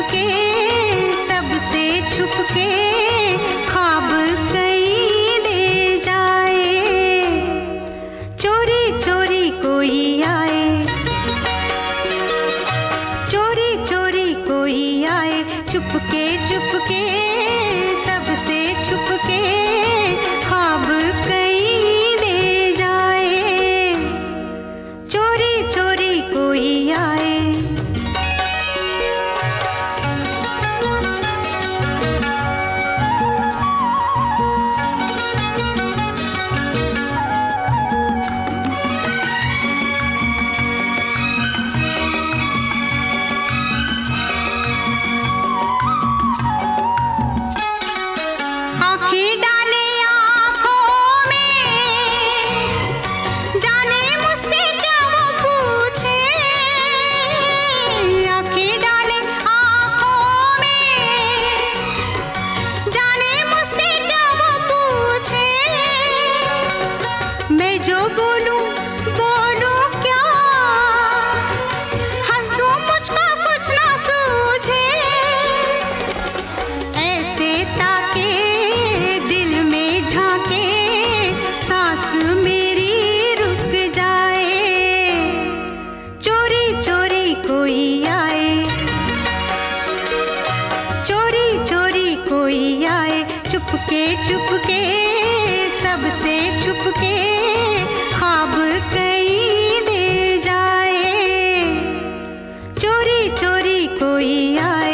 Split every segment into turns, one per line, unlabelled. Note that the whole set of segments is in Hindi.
के सबसे छुप के ख्वाब कहीं दे जाए। चोरी चोरी कोई आए, चोरी चोरी कोई आए, चुपके चुपके सबसे छुप के ख्वाब कहीं दे जाए। चोरी चोरी कोई आए। आँखें डाले आँखों में, जाने मुझसे क्या वो पूछे। आँखें डाले आँखों में, जाने मुझसे क्या वो पूछे। मैं जो बोलूं बोलूं क्या, हंस दूं मुझको कुछ ना सूझे। ऐसे ताके दिल में झांके, सांस मेरी रुक जाए। चोरी चोरी कोई आए, चोरी चोरी कोई आए, चुपके चुपके सबसे छुपके ख्वाब कहीं दे जाए। चोरी चोरी कोई आए।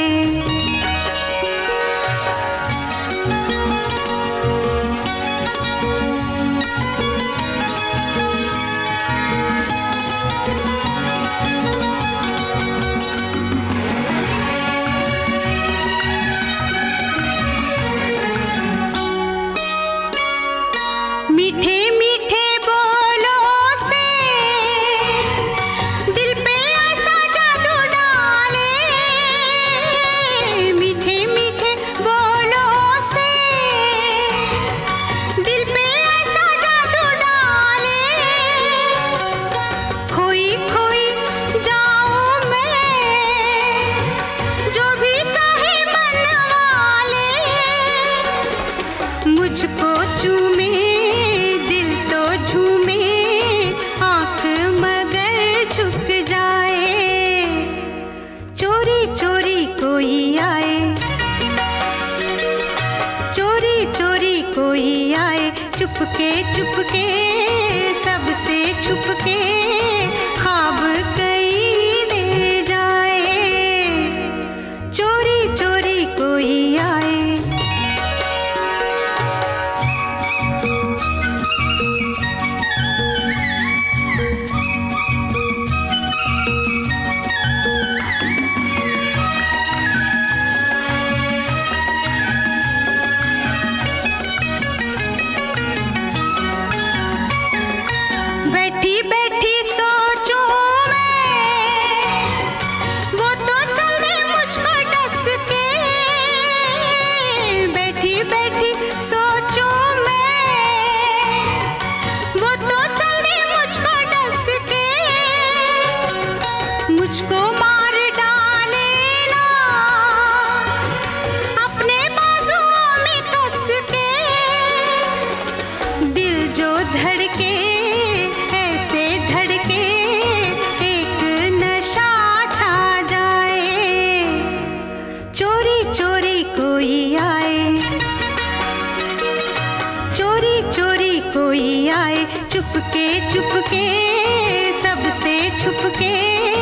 मीठे मीठे बोलों से दिल पे ऐसा जादू डाले। मीठे मीठे बोलों से दिल पे ऐसा जादू डाले। खोई खोई जाऊं मैं, जो भी चाहे मन वाले। मुझको चूमे दिल तो झूमे, आँख मगर झुक जाए। चोरी चोरी कोई आए, चोरी चोरी कोई आए, चुपके चुपके सबसे छुपके ख्वाब कहीं दे जाए। चोरी चोरी कोई आए। बैठी बैठी सोचूं मैं, वो तो चल दे मुझको डस के। बैठी बैठी सोचूं मैं, वो तो चल दे मुझको डस के। मुझको मार डाले ना अपने बाजुओं में कस के। दिल जो धड़के ऐसे धड़के, एक नशा छा जाए। चोरी चोरी कोई आए, चोरी चोरी कोई आए, चुपके चुपके सबसे छुपके